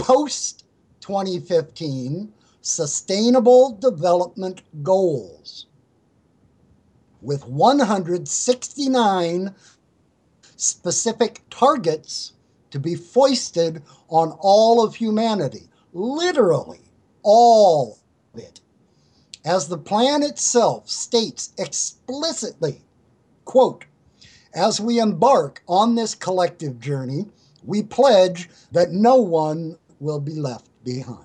[SPEAKER 2] post-2015 Sustainable Development Goals, with 169 specific targets to be foisted on all of humanity, literally all of it. As the plan itself states explicitly, quote, "As we embark on this collective journey, we pledge that no one will be left behind."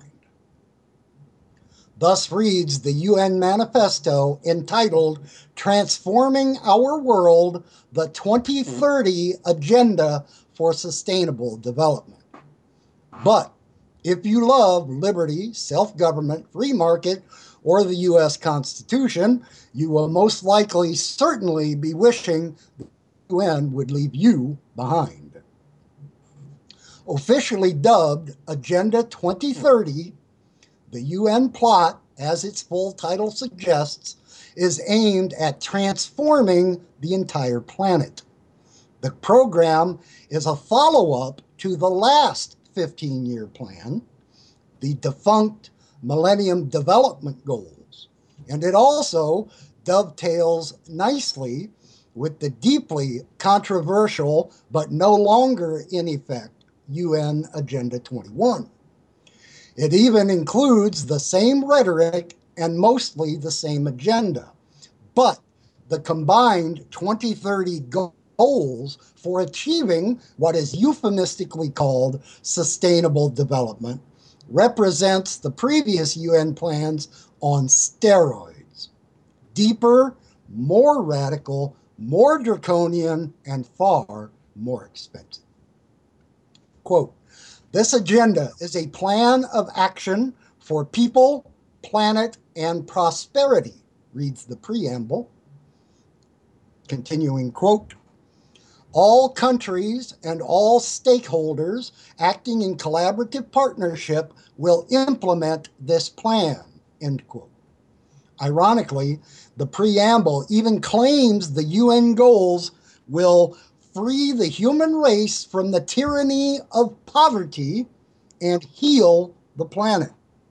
[SPEAKER 2] Thus reads the UN Manifesto entitled Transforming Our World, the 2030 Agenda for Sustainable Development. But if you love liberty, self-government, free market, or the U.S. Constitution, you will most likely certainly be wishing the UN would leave you behind. Officially dubbed Agenda 2030, the UN plot, as its full title suggests, is aimed at transforming the entire planet. The program is a follow-up to the last 15-year plan, the defunct Millennium Development Goals, and it also dovetails nicely with the deeply controversial but no longer in effect UN Agenda 21. It even includes the same rhetoric and mostly the same agenda. But the combined 2030 goals for achieving what is euphemistically called sustainable development represents the previous UN plans on steroids. Deeper, more radical, more draconian, and far more expensive. Quote, this agenda is a plan of action for people, planet, and prosperity, reads the preamble. Continuing quote, all countries and all stakeholders acting in collaborative partnership will implement this plan, end quote. Ironically, the preamble even claims the UN goals will free the human race from the tyranny of poverty and heal the planet.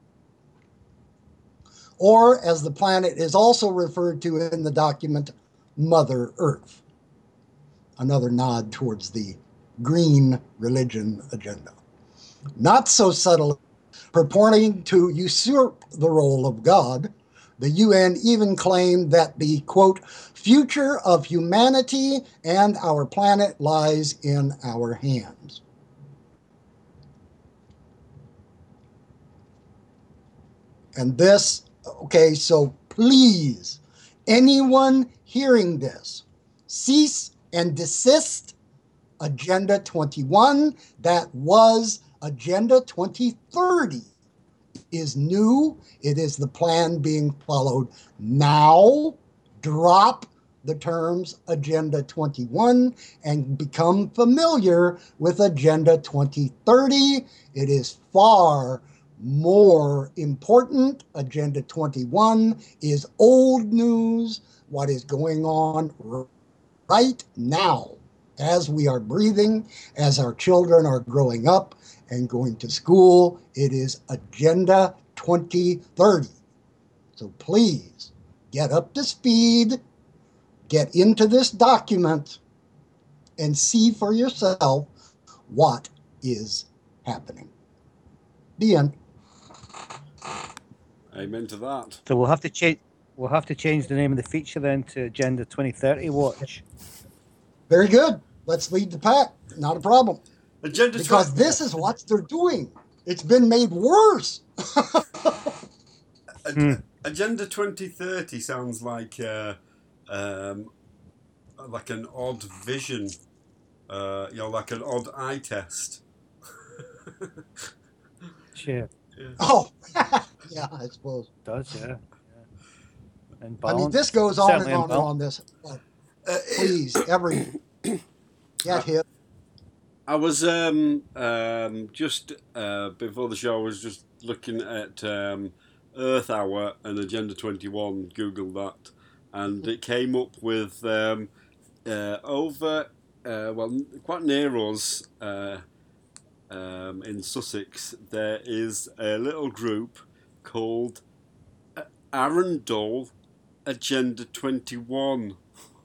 [SPEAKER 2] Or, as the planet is also referred to in the document, Mother Earth. Another nod towards the green religion agenda. Not so subtly purporting to usurp the role of God, the UN even claimed that the, quote, future of humanity and our planet lies in our hands. And this, okay, so please, anyone hearing this, cease and desist Agenda 21. That was Agenda 2030. Is new. It is the plan being followed now. Drop the terms Agenda 21 and become familiar with Agenda 2030. It is far more important. Agenda 21 is old news. What is going on right now as we are breathing, as our children are growing up and going to school, it is Agenda 2030. So please get up to speed, get into this document, and see for yourself what is happening. The end.
[SPEAKER 1] Amen to that.
[SPEAKER 3] So we'll have to change. We'll have to change the name of the feature then to Agenda 2030 Watch.
[SPEAKER 2] Very good. Let's lead the pack. Not a problem.
[SPEAKER 1] Agenda
[SPEAKER 2] because this is what they're doing. It's been made worse.
[SPEAKER 1] Agenda 2030 sounds like an odd vision, like an odd eye test.
[SPEAKER 3] Sure.
[SPEAKER 1] Yeah.
[SPEAKER 2] Oh, yeah, I suppose.
[SPEAKER 3] It does, yeah. And
[SPEAKER 2] I mean, this goes on and on and on. This, but please, get hit.
[SPEAKER 1] I was just before the show, I was just looking at Earth Hour and Agenda 21. Googled that, and it came up with quite near us in Sussex. There is a little group called Arundel Agenda 21.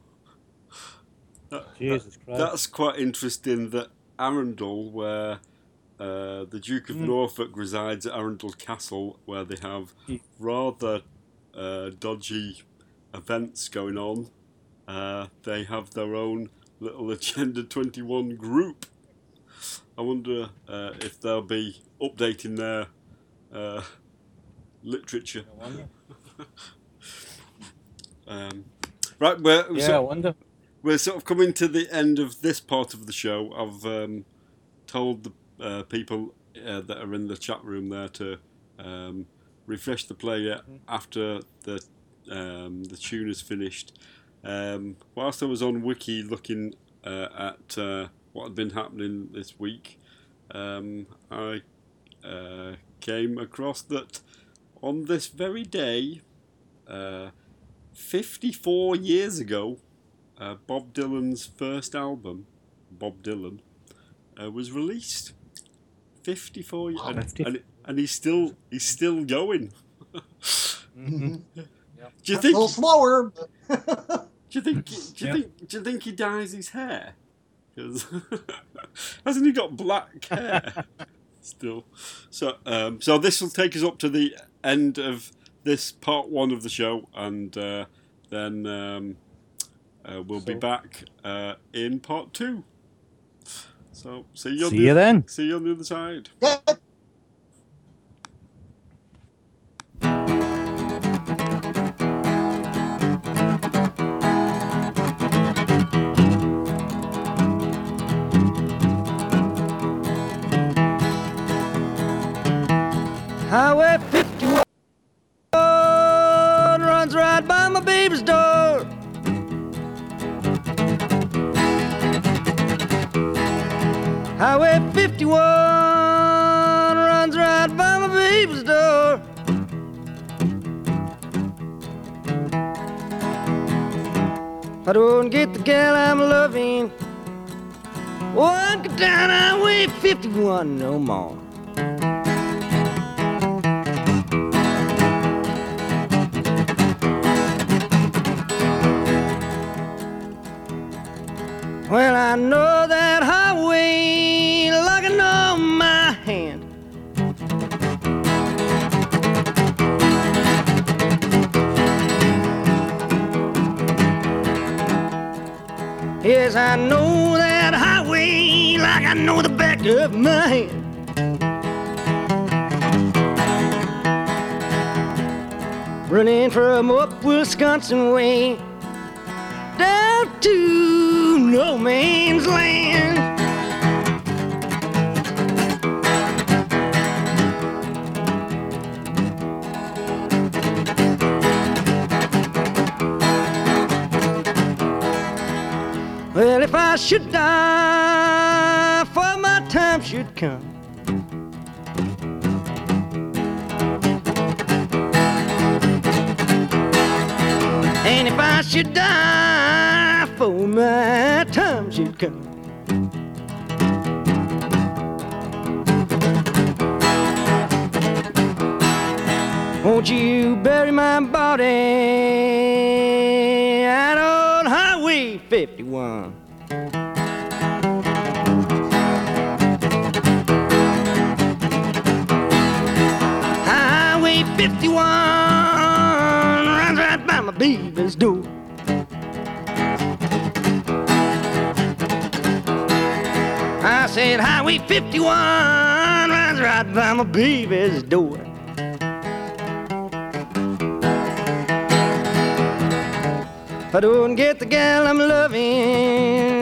[SPEAKER 3] Jesus Christ.
[SPEAKER 1] That's quite interesting that Arundel, where the Duke of Norfolk resides at Arundel Castle, where they have rather dodgy events going on, they have their own little Agenda 21 group. I wonder if they'll be updating their literature. Right,
[SPEAKER 3] I wonder.
[SPEAKER 1] We're sort of coming to the end of this part of the show. I've told the people that are in the chat room there to refresh the player after the tune is finished. Whilst I was on Wiki looking at what had been happening this week, I came across that on this very day, 54 years ago, Bob Dylan's first album, Bob Dylan, was released. 54 years, and he's still going.
[SPEAKER 2] Mm-hmm.
[SPEAKER 1] Do you think
[SPEAKER 2] a little slower?
[SPEAKER 1] Do you think he dyes his hair? Because hasn't he got black hair still? So this will take us up to the end of this part one of the show, and then we'll be back in part two. So see you then. See you on the other side.
[SPEAKER 2] Yeah.
[SPEAKER 5] Highway 51 runs right by my baby's door. Highway 51 runs right by my baby's door. If I don't get the gal I'm loving, won't go down Highway 51 no more. Well, I know that highway like I know my hand. Yes, I know that highway like I know the back of my hand. Running from up Wisconsin way down to no man's land. Well, if I should die, for my time should come. And if I should die, for my time should come. Won't you bury my body out on Highway 51? Highway 51 runs right by my baby's door. I said Highway 51 runs right by my baby's door. If I don't get the gal I'm loving,